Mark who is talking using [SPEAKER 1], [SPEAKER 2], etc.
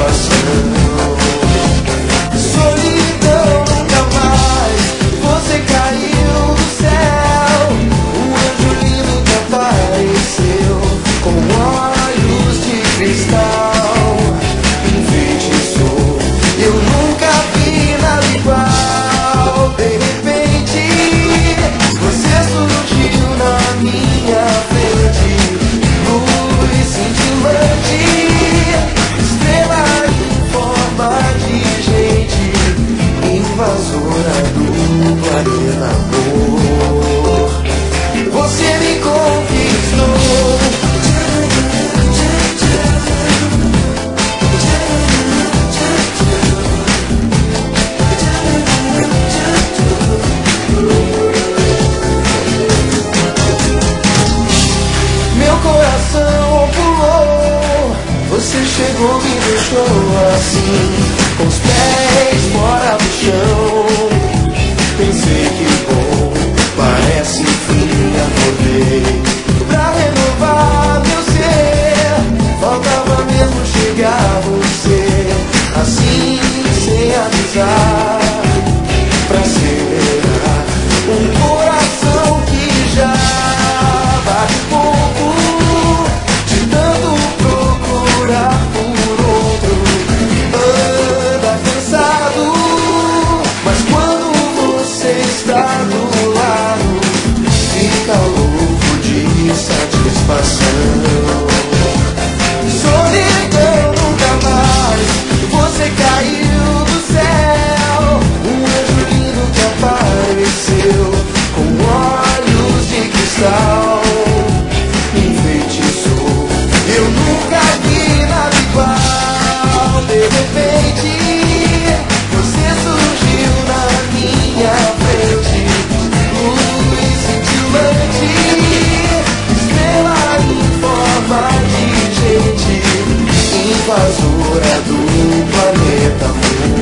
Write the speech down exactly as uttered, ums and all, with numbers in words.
[SPEAKER 1] satisfação. Solidão nunca mais, você caiu do céu. Um anjo lindo que apareceu com olhos de cristal. Enfeitiçou, eu nunca vi nada igual. De repente, você surgiu na minha frente, luz cintilante, estrela em forma de gente, invasora do planeta amor. Você me conquistou. Meu coração pulou, você chegou, me deixou assim, com os pés fora do chão. Pensei que bom, parece fim, acordei pra renovar meu ser. Faltava mesmo chegar você, assim sem avisar, pra acelerar um coração que já bate pouco, de tanto procurar por outro, anda cansado. Mas quando você está do lado, fica louco de satisfação. Solidão nunca mais, você caiu do céu. Um anjo lindo que apareceu com olhos de cristal. Enfeitiçou, eu nunca vi nada igual. De repente, você surgiu na minha frente, luz cintilante, estrela em forma de gente, invasora do planeta amor.